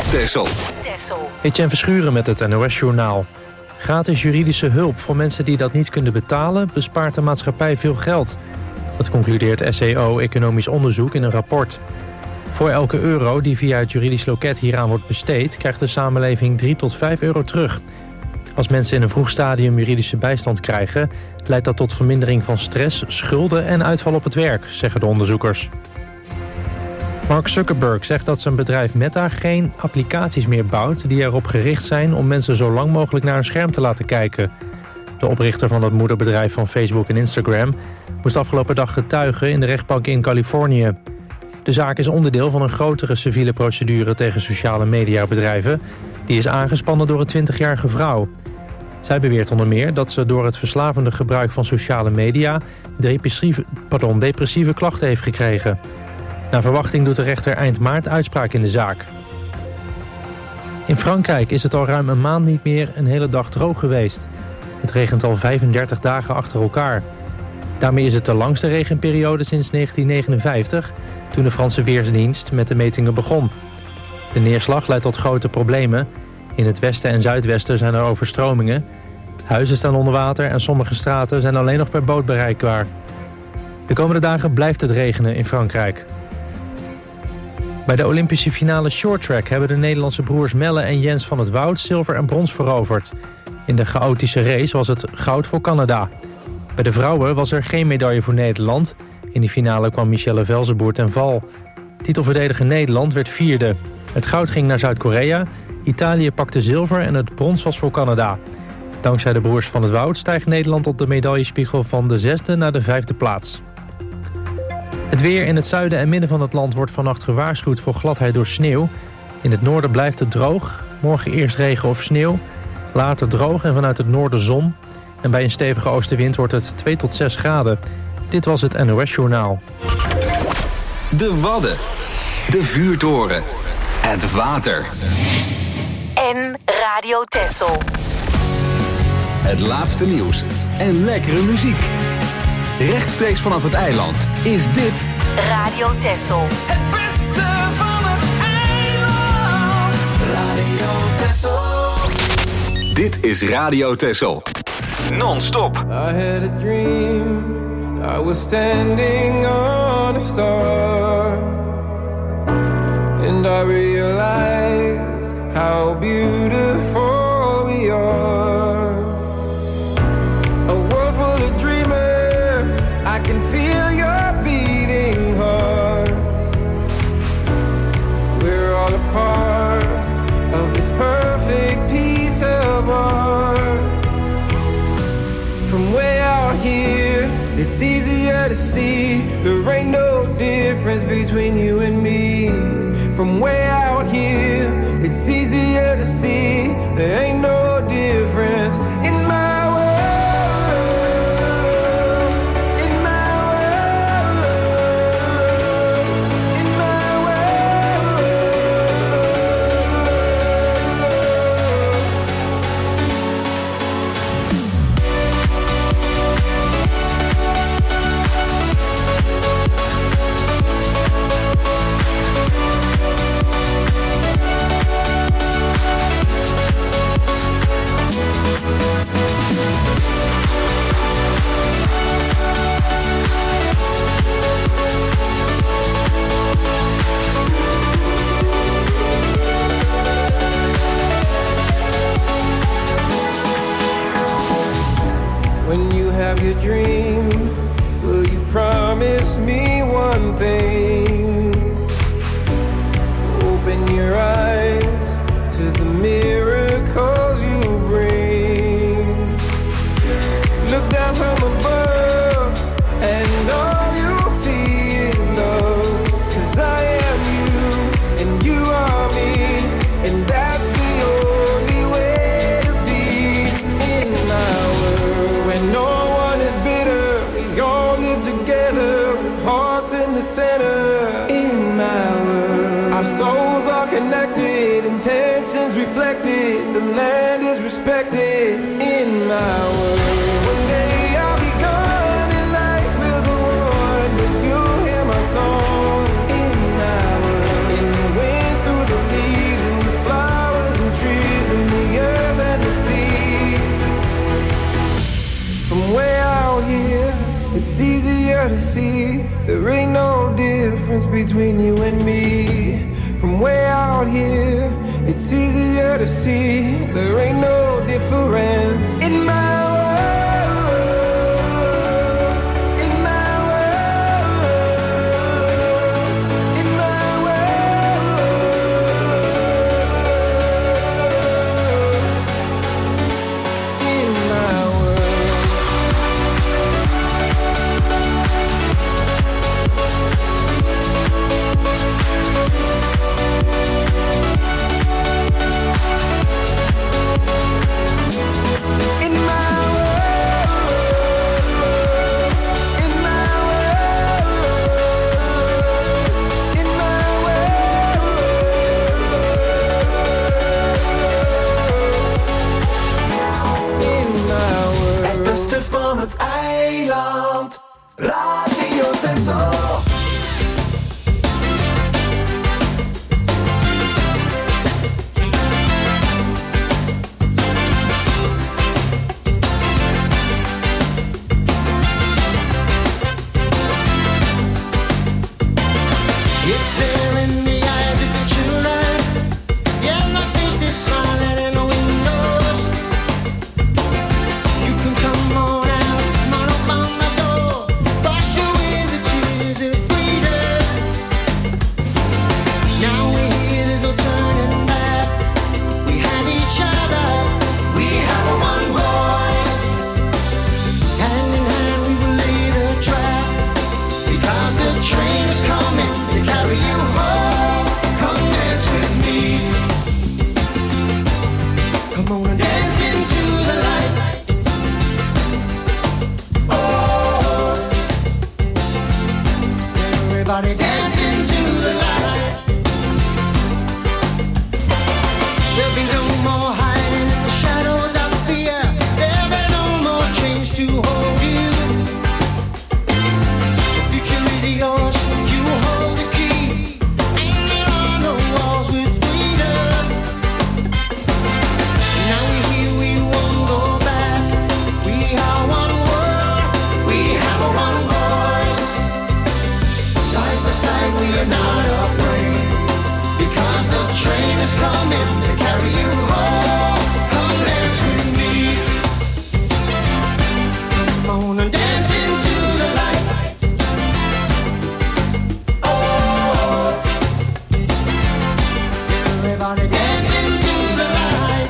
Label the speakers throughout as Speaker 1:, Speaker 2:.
Speaker 1: Texel.
Speaker 2: Etienne Verschuren met het NOS-journaal. Gratis juridische hulp voor mensen die dat niet kunnen betalen bespaart de maatschappij veel geld. Dat concludeert SEO Economisch Onderzoek in een rapport. Voor elke euro die via het juridisch loket hieraan wordt besteed, krijgt de samenleving 3 tot 5 euro terug. Als mensen in een vroeg stadium juridische bijstand krijgen, leidt dat tot vermindering van stress, schulden en uitval op het werk, zeggen de onderzoekers. Mark Zuckerberg zegt dat zijn bedrijf Meta geen applicaties meer bouwt die erop gericht zijn om mensen zo lang mogelijk naar een scherm te laten kijken. De oprichter van het moederbedrijf van Facebook en Instagram moest afgelopen dag getuigen in de rechtbank in Californië. De zaak is onderdeel van een grotere civiele procedure tegen sociale mediabedrijven. Die is aangespannen door een 20-jarige vrouw. Zij beweert onder meer dat ze door het verslavende gebruik van sociale media depressieve klachten heeft gekregen. Naar verwachting doet de rechter eind maart uitspraak in de zaak. In Frankrijk is het al ruim een maand niet meer een hele dag droog geweest. Het regent al 35 dagen achter elkaar. Daarmee is het de langste regenperiode sinds 1959... toen de Franse Weersdienst met de metingen begon. De neerslag leidt tot grote problemen. In het westen en zuidwesten zijn er overstromingen. Huizen staan onder water en sommige straten zijn alleen nog per boot bereikbaar. De komende dagen blijft het regenen in Frankrijk. Bij de Olympische finale shorttrack hebben de Nederlandse broers Melle en Jens van het Woud zilver en brons veroverd. In de chaotische race was het goud voor Canada. Bij de vrouwen was er geen medaille voor Nederland. In die finale kwam Michelle Velzenboer ten val. Titelverdediger Nederland werd vierde. Het goud ging naar Zuid-Korea, Italië pakte zilver en het brons was voor Canada. Dankzij de broers van het Woud stijgt Nederland op de medaillespiegel van de 6e naar de 5e plaats. Het weer in het zuiden en midden van het land wordt vannacht gewaarschuwd voor gladheid door sneeuw. In het noorden blijft het droog. Morgen eerst regen of sneeuw. Later droog en vanuit het noorden zon. En bij een stevige oostenwind wordt het 2 tot 6 graden. Dit was het NOS-journaal.
Speaker 1: De Wadden. De vuurtoren. Het water.
Speaker 3: En Radio Texel.
Speaker 1: Het laatste nieuws en lekkere muziek. Rechtstreeks vanaf het eiland is dit
Speaker 3: Radio Texel.
Speaker 4: Het beste van het eiland. Radio Texel.
Speaker 1: Dit is Radio Texel. Non-stop.
Speaker 5: I had a dream. I was standing on a star. And I realized how beautiful we are. A world full of dreamers. I can feel your beating hearts. We're all a part of this perfect piece of art. From way out here, it's easier to see. There ain't no difference between you and me. From way out here, it's easier to see. There ain't no difference in my world, in my world, in my world. When you have your dream, will you promise me one thing? Open your eyes to the miracles you bring. Look down from above and all you'll see is love. 'Cause I am you and you are me, and that's the only way to be in my world. When no one is bitter, we all live together with hearts in the center. In my world, our souls are connected, intentions reflected, the land is respected. In my world, one day I'll be gone and life will go on, but you'll hear my song. In my world, in the wind, through the leaves, in the There ain't no difference between you and me. From way out here, it's easier to see. There ain't no difference in my
Speaker 4: van het eiland, Radio Texel.
Speaker 6: It's there in the eyes of the children. Yeah, my face is smiling in the windows. You can come on out, come on up on my door. Wash away the tears of freedom. Now we're here, there's no turning back. We have each other, we have one voice. Hand in hand we will lay the track. Because the train is coming to carry you home. Come dance with me. Come on and dance into the light. Oh, everybody dance into the light. There'll be no more hiding in the shadows of fear. There'll be no more chains to hold you. The future is yours, you hold the key. Hanging on the walls with freedom. Now we're here, we won't go back. We are one world, we have a one voice. Side by side we are not afraid. Because the train is coming to carry you home. Come dance with me. Come on and dance into the light. Oh, everybody dance into the light.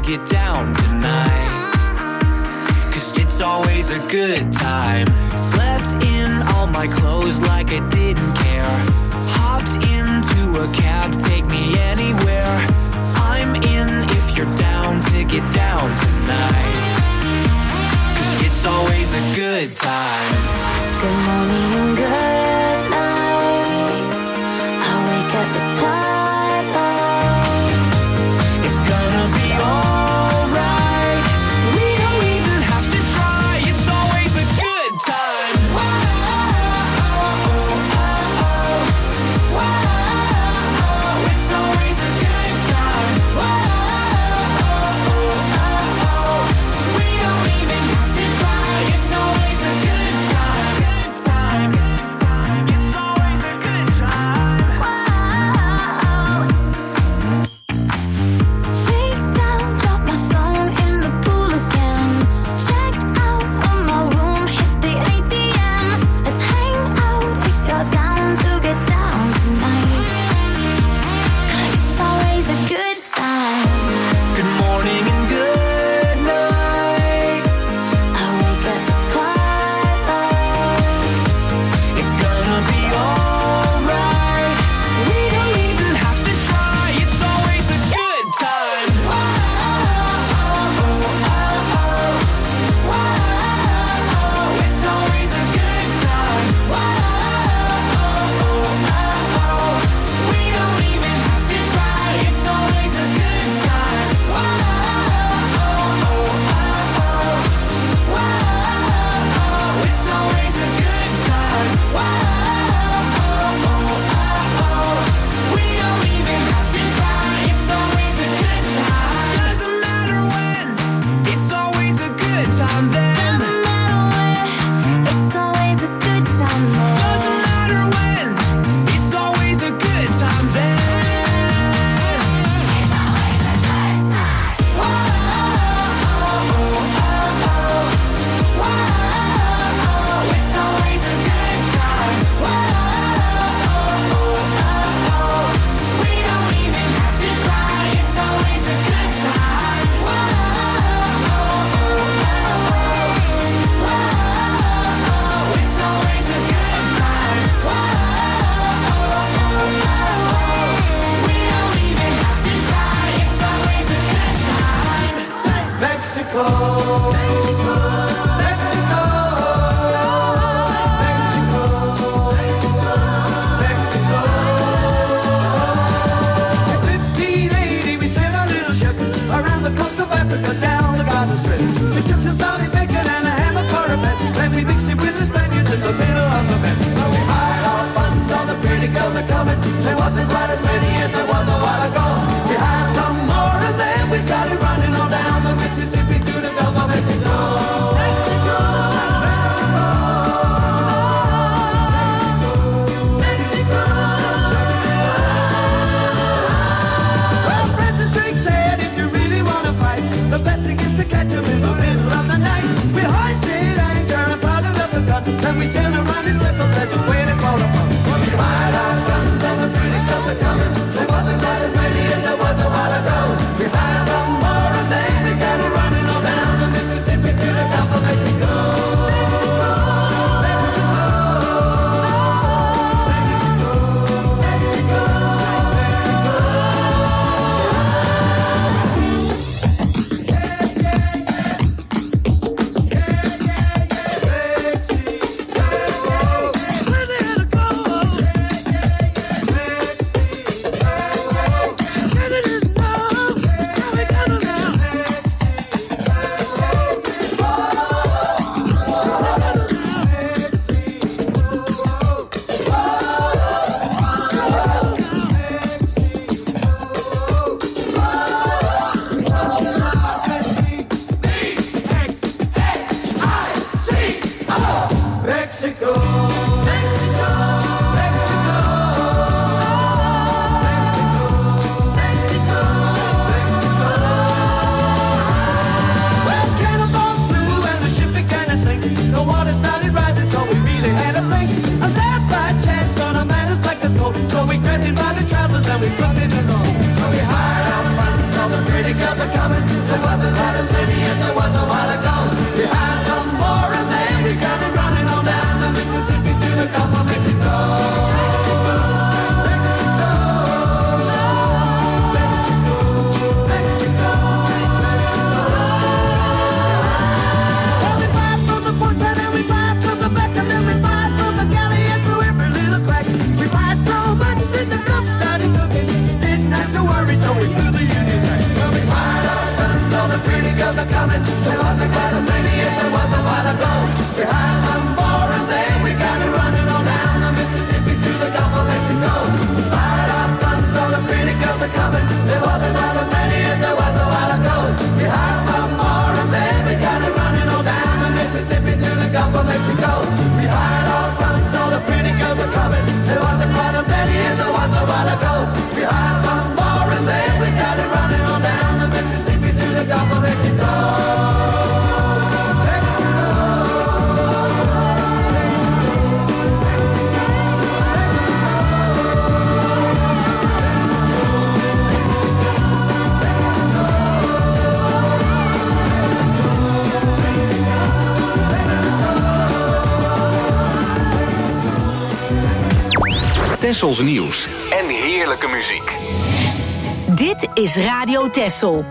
Speaker 7: get down tonight. 'Cause it's always a good time. Slept in all my clothes like I didn't care. Hopped into a cab, take me anywhere. I'm in if you're down to get down tonight. 'Cause it's always a good time.
Speaker 8: Good morning and good night. I wake up at twilight.
Speaker 7: It's gonna be alright. We don't even have to try. It's always a good time. It's always a good time. We don't even have to try. It's always a good time. It's always a good time.
Speaker 8: Freaked out, dropped my phone in the pool again. Checked out of my room, hit the ATM. Let's hang out if you're down to get down tonight. 'Cause it's always a good time.
Speaker 7: Good morning and good night.
Speaker 8: I wake up at twilight.
Speaker 7: It's gonna be alright. We don't even have to try. It's always a good time. It's always a good time. We don't even have to try. It's always a good time. It's always a good time. We don't even have to try. It's always a good time. Doesn't matter when. It's always a good time then.
Speaker 8: Doesn't matter where, it's always a good time there.
Speaker 7: Doesn't matter when. It's always a good time then. It's always a good time. We don't even have to try. It's always a good time. It's always a good time. We don't even have to try. It's always a good time.
Speaker 4: Mexico, Mexico, Mexico, Mexico, Mexico. In 1580, we sailed a little ship around the coast of Africa, down the Gaza Strip. We took some Saudi bacon and a ham of cornbread, then we mixed it with the Spaniards in the middle of the bed. Now we hired our fun, saw the pretty girls are coming. There wasn't quite as many as there was a while ago. We hired some more and then we started running on down the Mississippi to the Gulf of Mexico. Mexico, Mexico, Mexico. Well, Francis Drake said, if you really want to fight, the best thing
Speaker 1: Tessels nieuws en heerlijke muziek.
Speaker 3: Dit is Radio Tessel.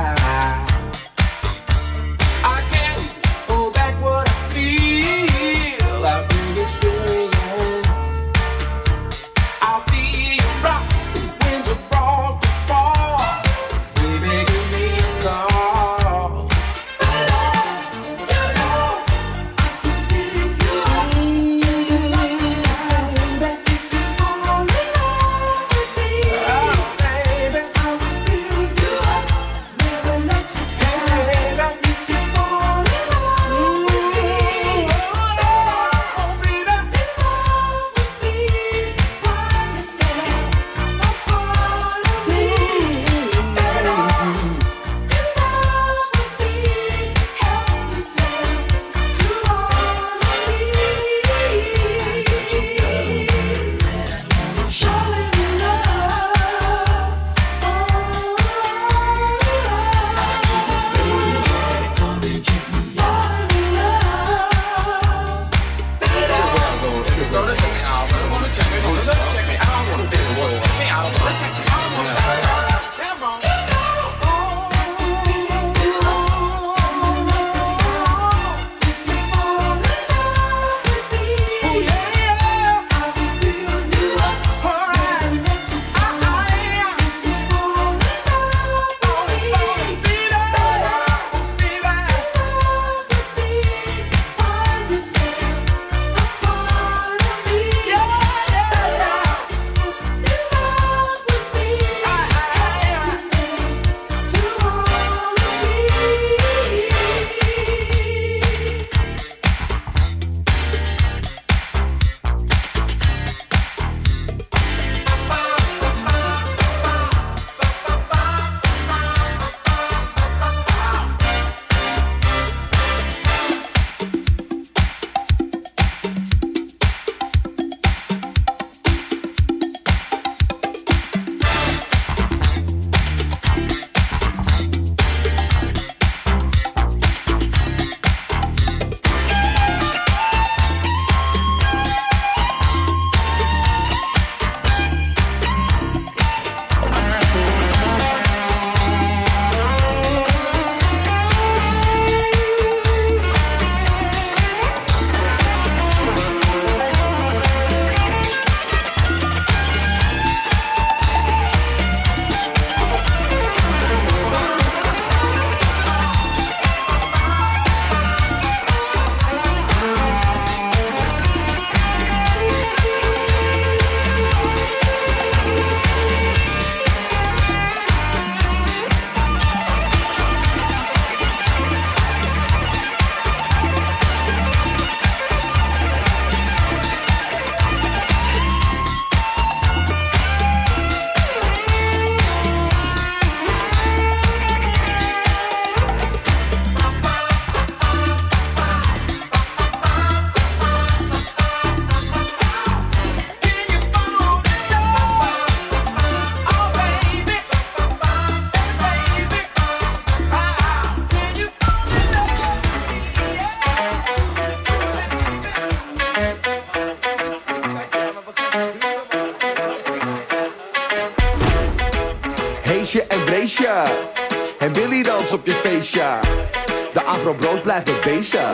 Speaker 5: I can't hold back what I feel. I've been experienced. I'll be a rock when you're brought to fall. Baby, give me a call. You know I can pick you up. Take you like a baby. If you fall in love with me, oh baby, I will build you up. Never let you go. Baby, if you fall in love with me, oh baby, in love with me, find yourself a part of me. In love with me, help yourself to all of me. Falling in love,
Speaker 9: Heesje en Breesje. En Willy dans op je feestje. De Afro-bros blijven bezig.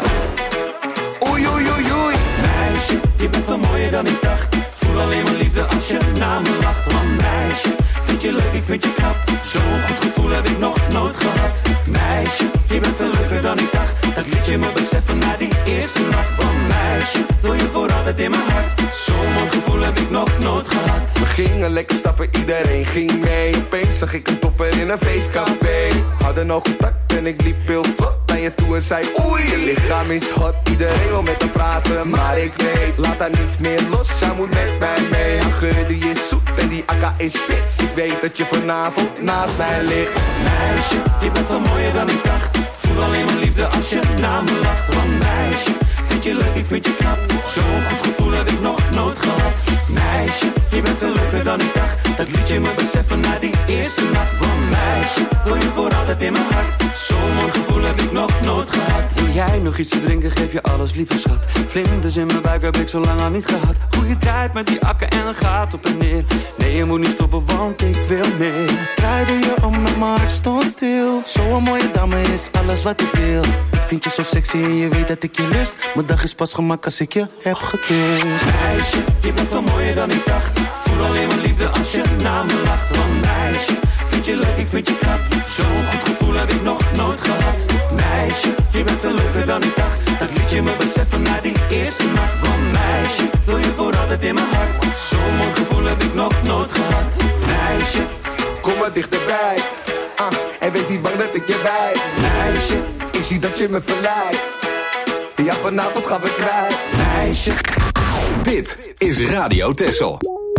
Speaker 9: Oei, oei, oei, oei.
Speaker 5: Meisje, je bent veel mooier dan ik dacht. Voel alleen maar liefde als je naar me lacht. Want meisje, vind je leuk, ik vind je knap. Zo'n goed gevoel heb ik nog nooit gehad. Meisje, je bent veel leuker dan ik dacht. Dat liet je me beseffen na die eerste nacht. Want meisje, wil je voor altijd in mijn hart. Zo'n mooi gevoel heb ik nog nooit gehad.
Speaker 9: We gingen lekker stappen, iedereen ging mee. Opeens zag ik een topper in een feestcafé. Hadden nog contact en ik liep heel vlot naar je toe en zei oei, je lichaam is hot. Iedereen wil met haar praten, maar ik weet, laat haar niet meer los. Zij moet met mij mee, haar geur die is zoet en die akka is spits. Ik weet dat je vanavond naast mij ligt.
Speaker 5: Meisje, je bent veel mooier dan ik dacht. Voel alleen maar liefde als je naar me lacht. Want meisje, vind je leuk, ik vind je knap. Zo'n goed gevoel heb ik nog nooit gehad. Meisje, je bent veel leuker dan ik dacht. Dat liet je me beseffen na die eerste nacht. Want meisje, wil je voor altijd
Speaker 7: in mijn hart. Zo'n mooi gevoel heb ik nog nooit gehad. Wil jij nog iets te drinken, geef je alles, lieve schat. Vlinders in mijn buik heb ik zo lang al niet gehad. Goeie tijd met die akken en een gaat op en neer. Nee, je moet niet stoppen, want ik wil meer.
Speaker 10: Draaide je om met mijn hart stond stil. Zo'n mooie dame is alles wat ik wil. Ik vind je zo sexy en je weet dat ik je lust. Mijn dag is pas gemaakt als ik je heb gekust.
Speaker 7: Meisje, je bent veel mooier dan ik dacht. Voel alleen maar liefde als je naar me lacht. Want meisje, vind je leuk, ik vind je knap. Zo'n goed gevoel heb ik nog nooit gehad. Meisje, je bent veel leuker dan ik dacht. Dat liet je me beseffen na die eerste nacht. Want meisje, wil je voor altijd in mijn hart. Zo'n mooi gevoel heb ik nog nooit gehad. Meisje,
Speaker 9: Kom maar dichterbij. En wees niet bang dat ik je bij.
Speaker 7: meisje,
Speaker 9: Ik zie dat je me verleidt. Ja, vanavond gaan we kwijt.
Speaker 7: meisje.
Speaker 1: Dit is Radio Texel.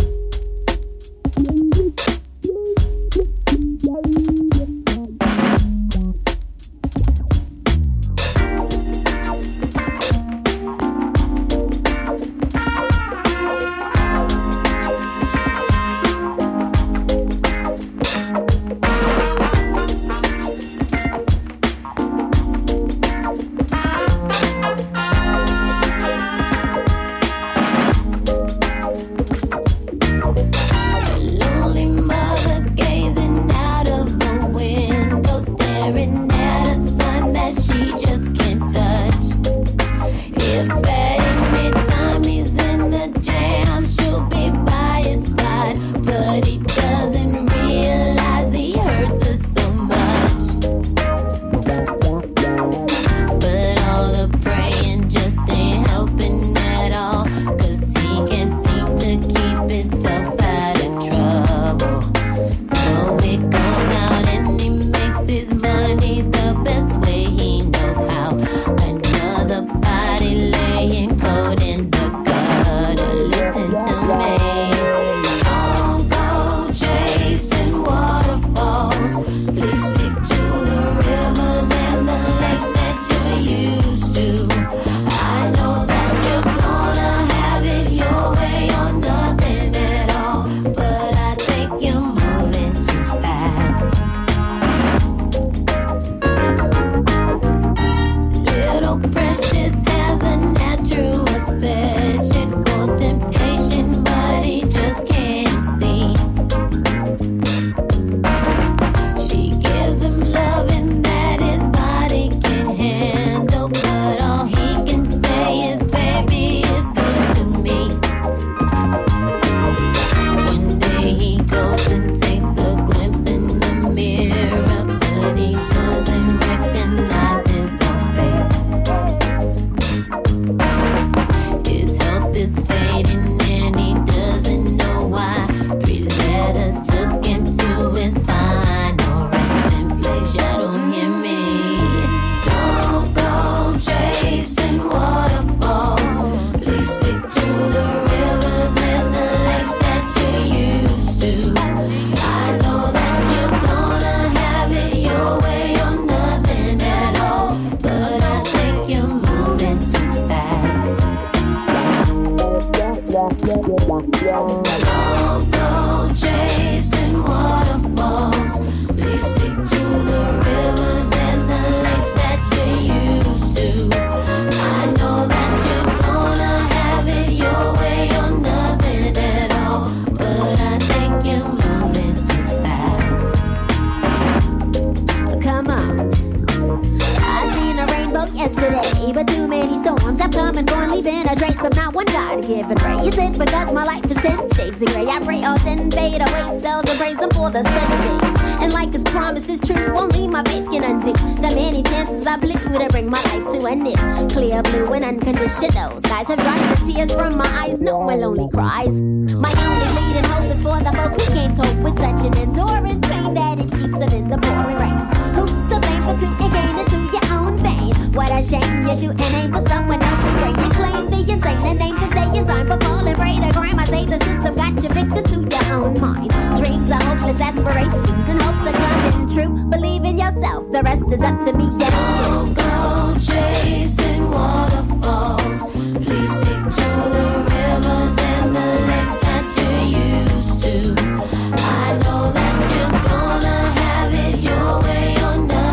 Speaker 11: Skies have dried the tears from my eyes, no more lonely cries. My only leading hope is for the folk who can't cope with such an enduring pain that it keeps them in the pouring rain. Who's to blame for tooting gain into your own vein? What a shame you're shooting aim for someone else's brain. You claim the insane and aim to stay in time for falling prey to crime. I say the system got you victim to your own mind. Dreams are hopeless aspirations and hopes are coming true. Believe in yourself, the rest is up to me and you.
Speaker 8: Go chasing waterfalls. Please stick to the rivers and the lakes that you're used to. I know that you're gonna have it your way or nothing.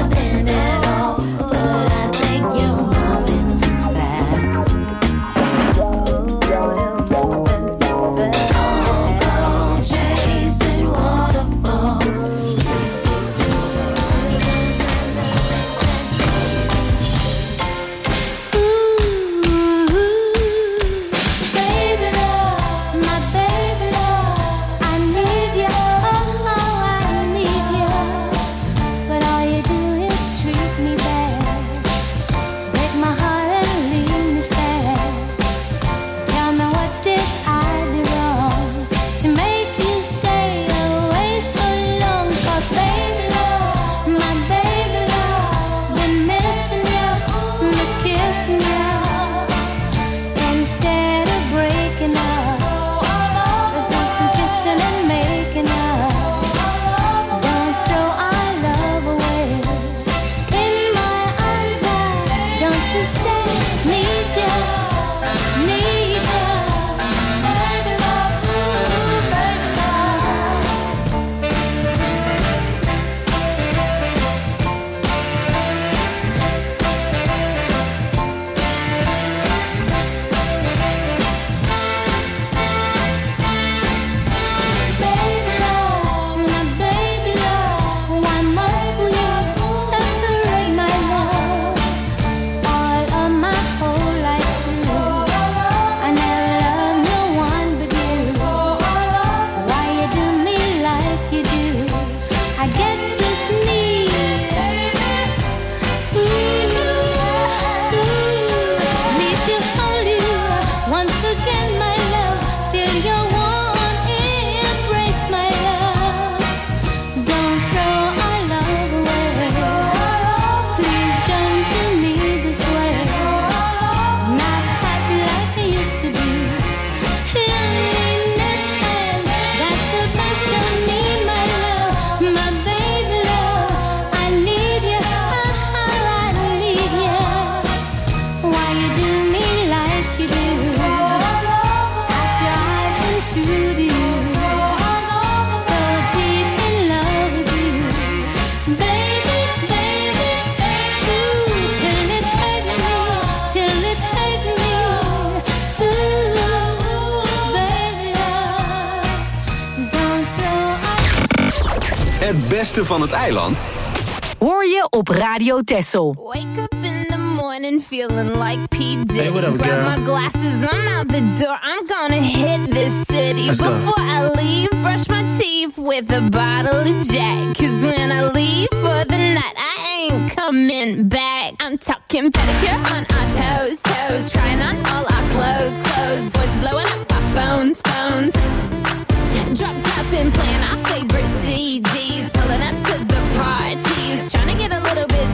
Speaker 1: beste van het eiland?
Speaker 3: Hoor je op Radio Texel.
Speaker 8: Wake up in the morning feeling like P. Diddy.
Speaker 2: Hey, what up,
Speaker 8: Grab
Speaker 2: girl?
Speaker 8: my glasses, I'm out the door. I'm gonna hit this city.
Speaker 2: Let's go.
Speaker 8: Before I leave, brush my teeth with a bottle of Jack. 'Cause when I leave for the night, I ain't coming back. I'm talking pedicure on our toes, toes. Trying on all our clothes, clothes. Boys blowing up our phones, phones. Drop top and playing our favorite CDs. Pulling up to the parties. Trying to get a little bit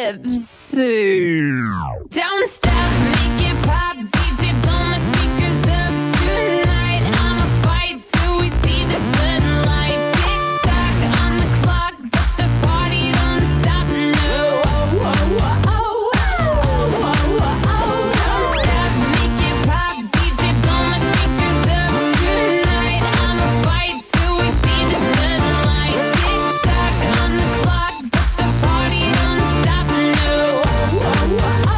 Speaker 8: tipsy. Don't stop, make it pop. DJ, blow my speakers up tonight. I'ma fight till we see the sunlight. Tick-tock on the clock, but the party don't stop, no. Oh, oh, oh, oh, oh, oh, oh, oh. Don't stop, make it pop. DJ, blow my speakers up tonight. I'ma fight till we see the sunlight. Tick-tock on the clock, but the party don't stop, no. Oh, oh, oh,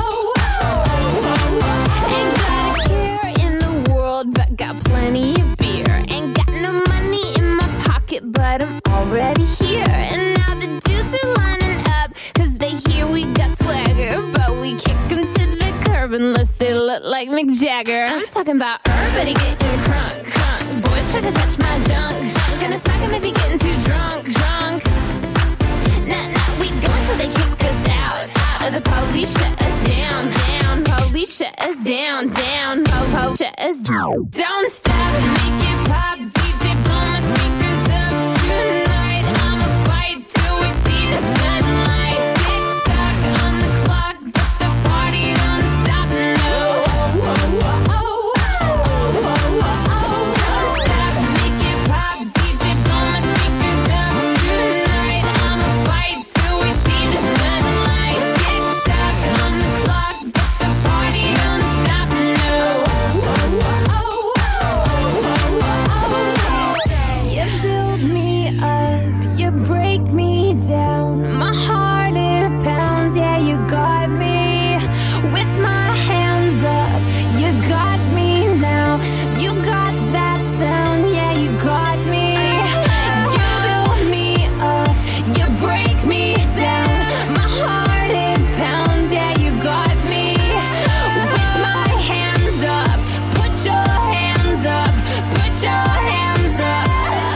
Speaker 8: oh, oh. Ain't got a care in the world, but got plenty of beer. Ain't got no money in my pocket, but I'm already here. And now the dudes are lining up, 'cause they hear we got swagger. But we kick them to the curb unless they look like Mick Jagger. I'm talking about everybody getting crunk, crunk. Boys try to touch my junk, junk. Gonna smack him if he getting too drunk, drunk. Nah, nah, we go until they kick us out, out. Or the police shut us down, down. Police shut us down, down. Po-po shut us down. Don't stop, make it pop. DJ, blow my speakers up tonight. I'ma fight till we see the sunlight. Tick-tock on the clock, but the party don't stop, no. Oh, oh, oh, oh, oh, oh, oh. Don't stop, make it pop. DJ, blow my speakers up tonight. I'ma fight till we see the sunlight. Tick-tock on the clock, but the party don't stop, no. Oh, oh, oh, oh, oh, oh. You build me up, you break me down. My heart it pounds, yeah, you got me. With my hands up, you got me now. You got that sound, yeah, you got me. You build me up, you break me down. My heart it pounds, yeah, you got me. With my hands up, put your hands up, put your hands up.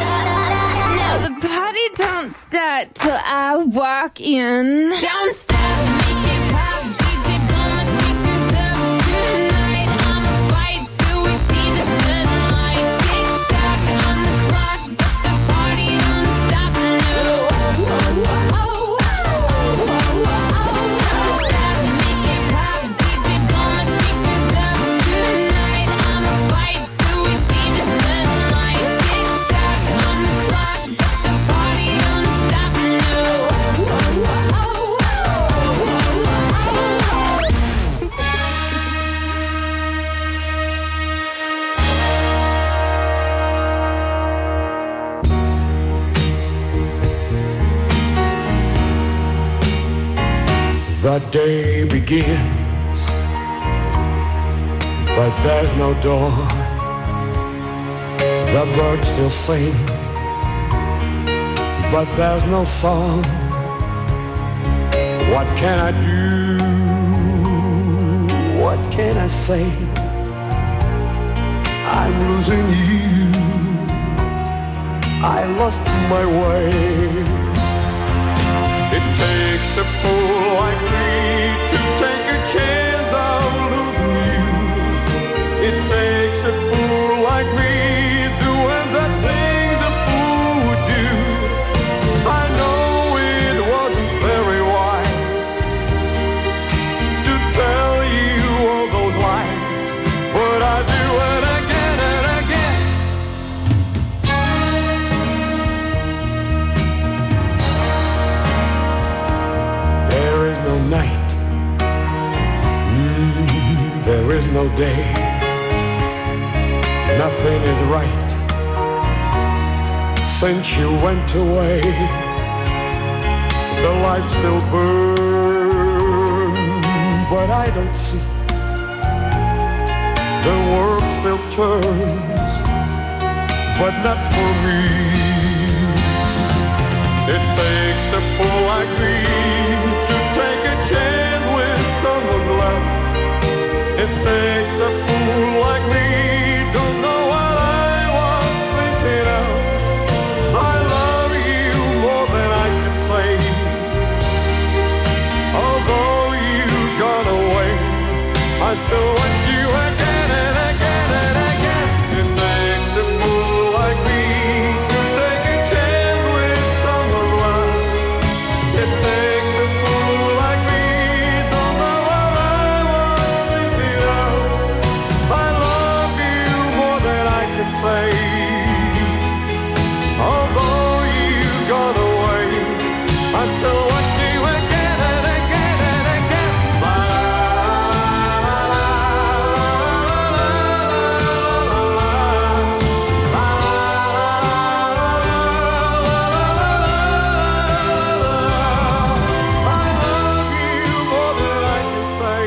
Speaker 8: Now the party don't start till I walk in. Don't stop, make it pop. DJ, blow my speakers up tonight. I'ma fight till we see the sunlight. Tick-tock on the clock, but the party don't stop, no. Oh, oh, oh, oh, oh, oh, oh. Don't stop, make it pop. DJ, blow my speakers up tonight. I'ma fight till we see the sunlight. Tick-tock on the clock, but the party don't stop, no. Oh, oh, oh, oh, oh, oh, oh.
Speaker 12: The day begins, but there's no dawn. The birds still sing, but there's no song. What can I do? What can I say? I'm losing you. I lost my way. It takes a fool like me to take a chance of losing you. It takes a fool like me doing the things a fool would do. I know it wasn't very wise to tell you all those lies, but I do it again and again. There is no night, there is no day. Nothing is right since you went away. The lights still burn, but I don't see. The world still turns, but not for me. It takes a fool like me to take a chance with someone's love. It takes a fool like me, don't know what I was thinking of. I love you more than I can say. Although you gone away, I still want you again and again and again. It takes a fool like me to take a chance with someone's love. It takes a fool like me, don't know what I was thinking of. I love you more than I can say. Although you gone away, I still want you again and again and again. La la la la la I love you more than I can say.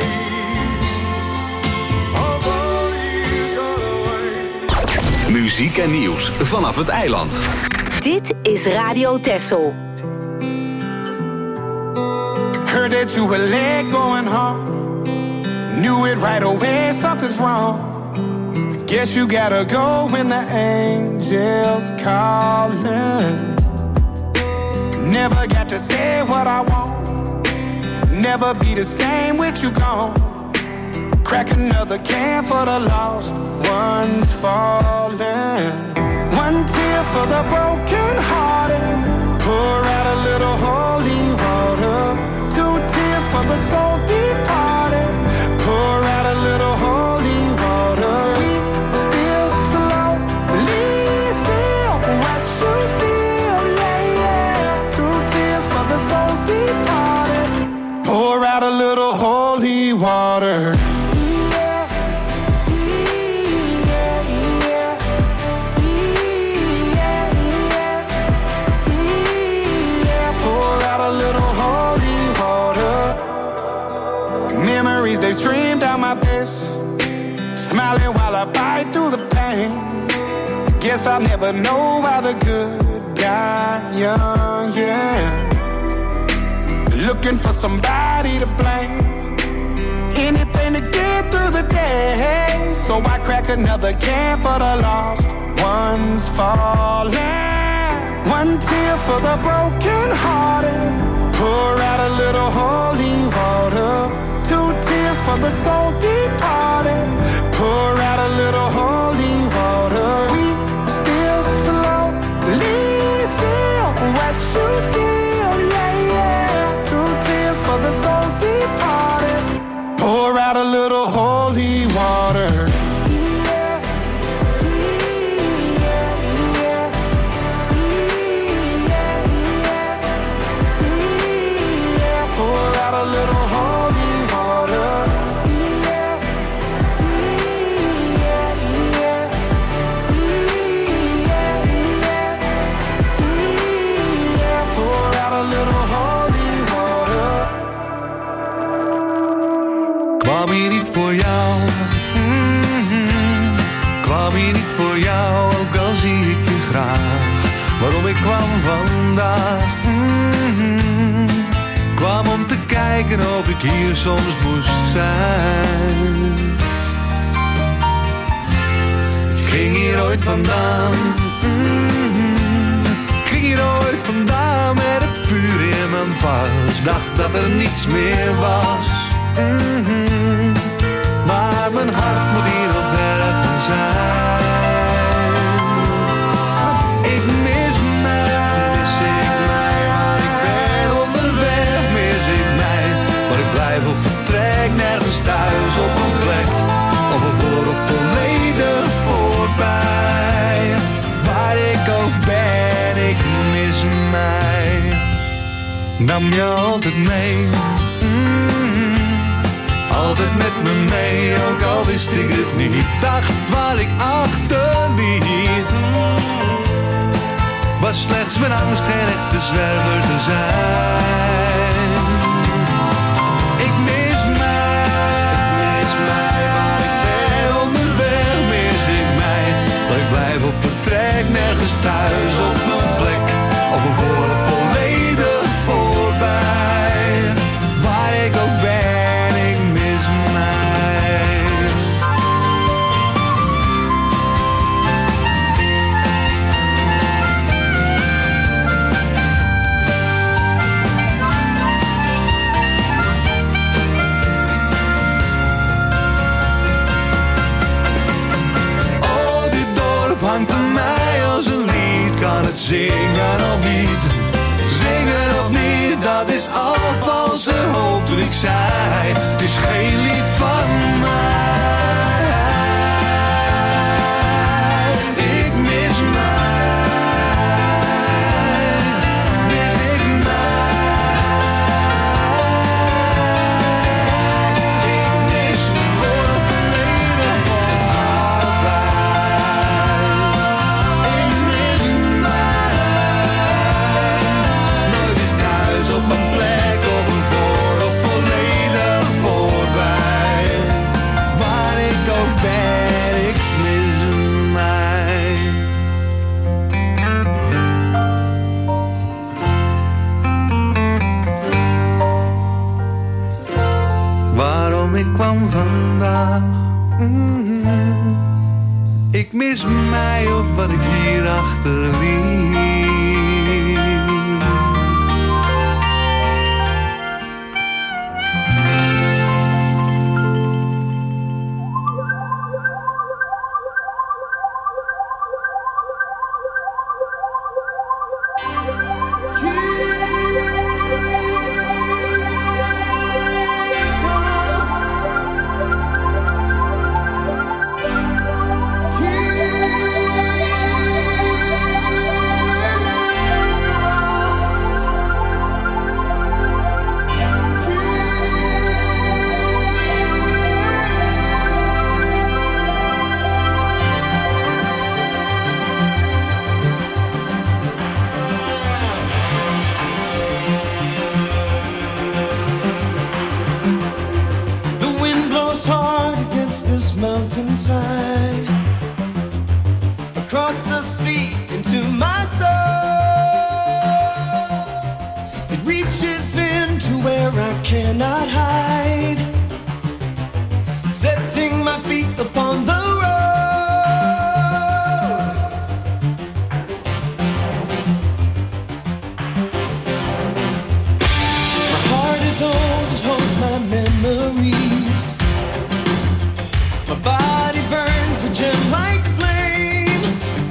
Speaker 12: Although you gone away.
Speaker 1: Muziek en nieuws vanaf het eiland.
Speaker 3: Dit is Radio Texel.
Speaker 13: Heard that you were late going home. Knew it right away, something's wrong. Guess you gotta go when the angels calling. Never got to say what I want. Never be the same with you gone. Crack another can for the lost ones falling. One tear for the broken hearted. Pour out a little holy water. Two tears for the soul departed. Pour out a little holy water. We still slowly feel what you feel, yeah, yeah. Two tears for the soul departed. Pour out a little holy water. Memories, they stream down my face. Smiling while I bite through the pain. Guess I'll never know why the good die young, yeah. Looking for somebody to blame. Anything to get through the day. So I crack another can for the lost ones falling. One tear for the broken hearted. Pour out a little holy water. Two tears for the soul departed. Pour out a little holy water. We still slowly feel what you feel, yeah, yeah. Two tears for the soul departed. Pour out a little holy water. Pour out a little holy water. Pour out a little holy water.
Speaker 14: Kwam hier niet voor jou. Kwam hier niet voor jou, ook al zie ik je graag. Waarom ik kwam vandaag. Kwam om te kijken of ik hier soms moest zijn. Ik ging hier ooit vandaan. Ik ging hier ooit vandaan met het vuur in mijn pas. Dacht dat er niets meer was. Maar mijn hart moet hier nog ergens zijn. Ik mis mij, waar ik ben onderweg. Mis ik mij, waar ik blijf of vertrek. Nergens thuis op een plek, of ervoor of volledig voorbij. Waar ik ook ben, ik mis mij. Nam je altijd mee. Altijd met me mee, ook al wist ik het niet. Dacht waar ik achterliet was slechts mijn angst geen echte zwerver te zijn. Ik mis mij waar ik ben onderweg. Mis ik mij, waar ik blijf of vertrek. Nergens thuis op mijn plek, of ervoor volledig hangt aan mij als een lied. Kan het zingen of niet? Zingen of niet, dat is al valse hoop toen ik zei. Het is geen lied van mij. Ik mis mij. Mis ik mij. Ik mis voor het verleden voor allebei. Ik mis mij. Nooit is thuis op een plek of een voor of volledig voorbij. Waar ik ook ben, ik mis mij. Waarom ik kwam vandaag? Ik mis mij of wat ik hier achterliet.
Speaker 5: The wind blows hard against this mountainside, across the sea into my soul. It reaches into where I cannot hide, setting my feet upon the road. My heart is old, it holds my memories. My body burns a gem like flame,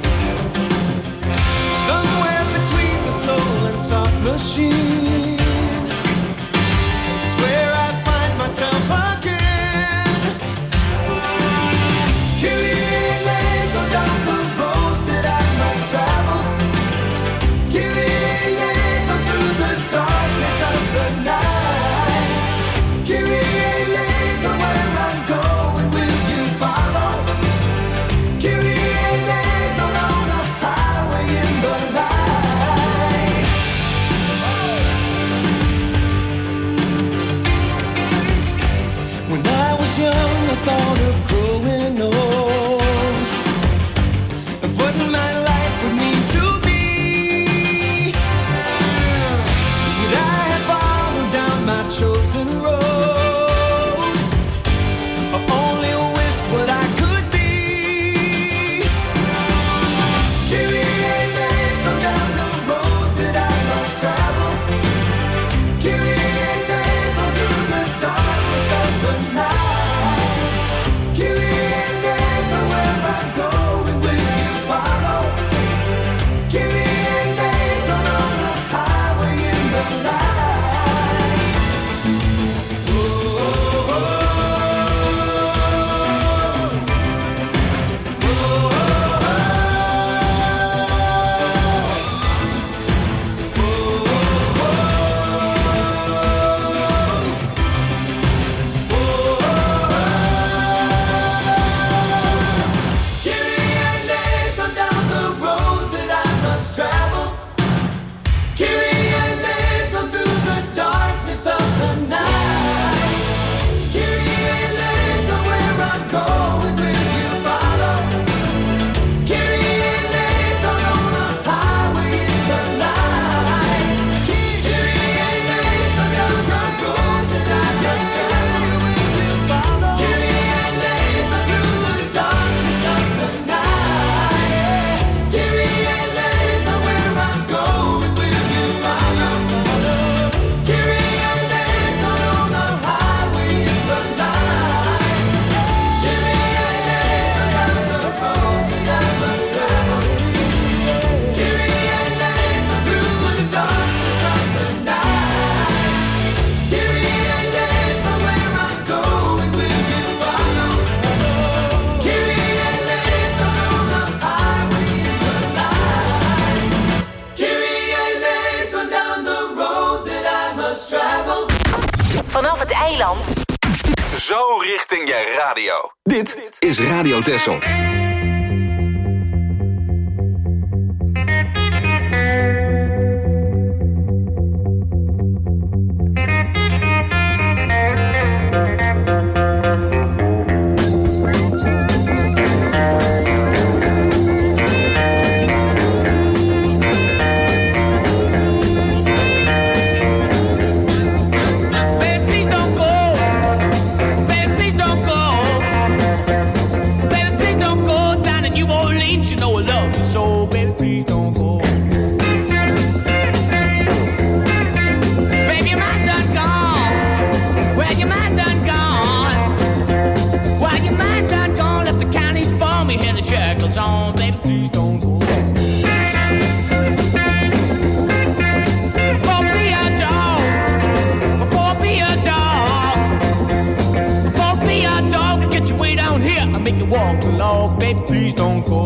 Speaker 5: somewhere between the soul and soft machine. It's where I find myself again.
Speaker 3: het eiland.
Speaker 1: Zo richting je radio. Dit is Radio Texel.
Speaker 4: Walk along, baby, please don't go.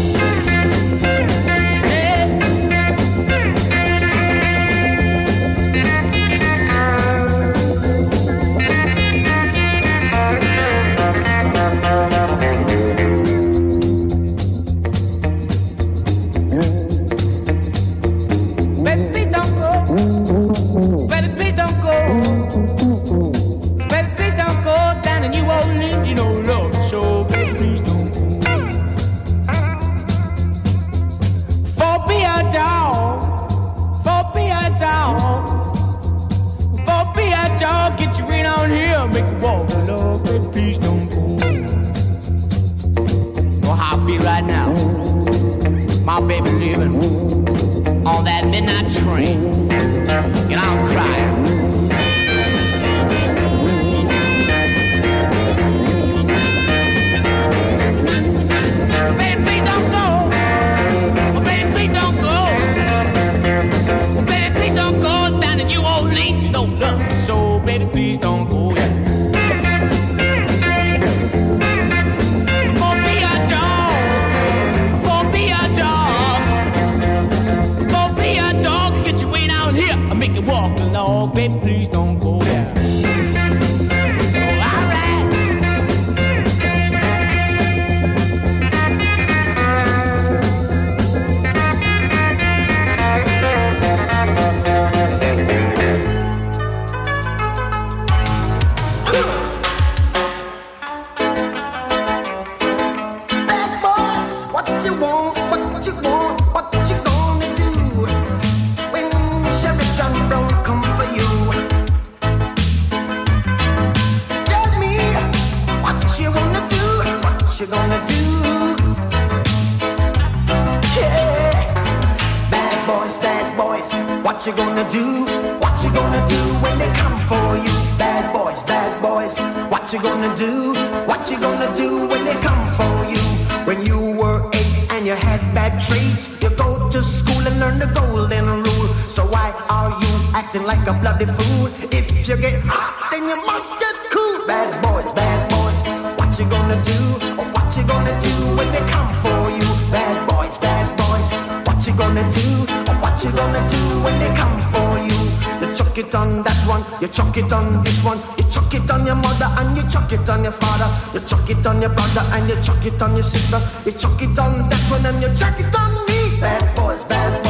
Speaker 6: You chuck it on this one, you chuck it on your mother and you chuck it on your father. You chuck it on your brother and you chuck it on your sister. You chuck it on that one and you chuck it on me. Bad boys,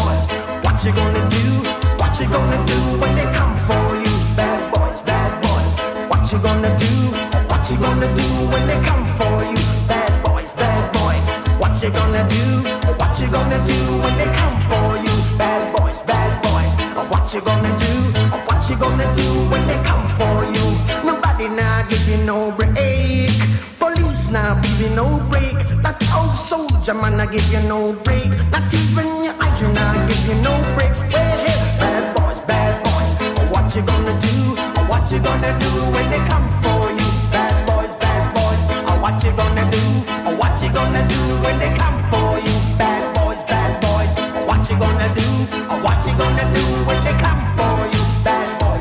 Speaker 6: what you gonna do? What you gonna do when they come for you? Bad boys, what you gonna do? What you gonna do when they come for you? Bad boys, what you gonna do? What you gonna do when they come for you? Bad boys, what you gonna do? What you gonna do when they come for you? Nobody now give you no break. Police now give you no break. That old soldier man now give you no break. Not even your eyes now give you no breaks. Well, hey, bad boys, what you gonna do? What you gonna do when they come for you? Bad boys, what you gonna do? What you gonna do when they come for you? Bad boys, what you gonna do? What you gonna do when they come for you? Bad boys,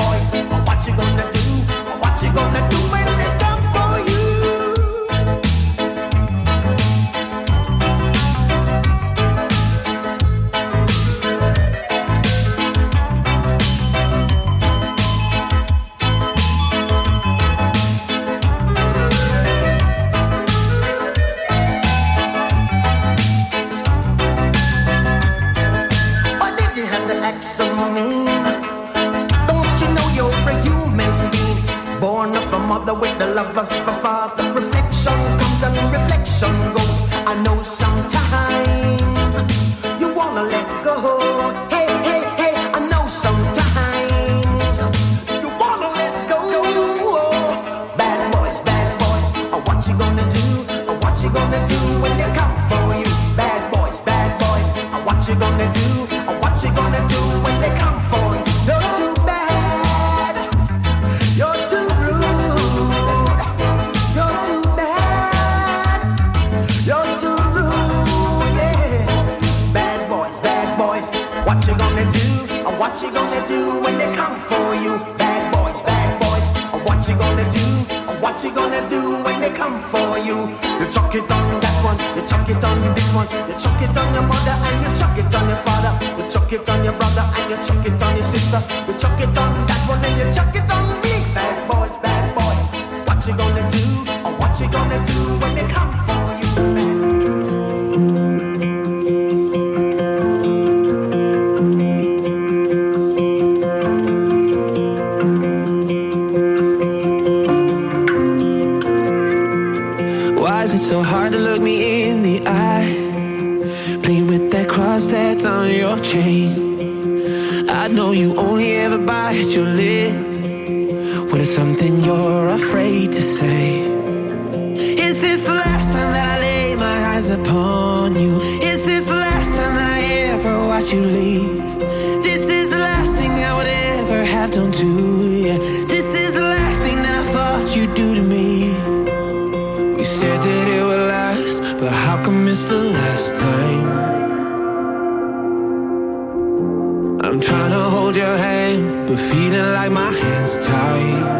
Speaker 6: what you gonna do? What you gonna do when they come for you? mother with the love of a father. Reflection comes and reflection goes. I know sometimes you wanna let go. Hey, hey, hey, I know sometimes you wanna let go. Bad boys, what you gonna do? What you gonna do when they come for you? Bad boys, what you gonna do? What you gonna do when they come for you? You're too bad, you're too rude, you're too bad, you're too rude, yeah. Bad boys, what you gonna do? What you gonna do when they come for you? Bad boys, what you gonna do? What you gonna do when they come for you? You chuck it on that one, you chuck it on this one, you chuck it on your mother and you chuck it on your father, you chuck it on your brother and you chuck it on your sister, you chuck it on that one and you chuck it on me. Bad boys, what you gonna do? Or what you gonna do when they come for you?
Speaker 15: Why is it so hard to look me in the eye? Playing with that cross that's on your chain. I know you only ever bite your lip when it's something you're afraid to say. Is this the last time that I lay my eyes upon you? Is this the last time that I ever watch you leave? This is the last thing I would ever have done to you. This is the last thing that I thought you'd do to me. We said that it would last, but how come it's the last time? I'm trying to hold your hand, but feeling like my hand's tied.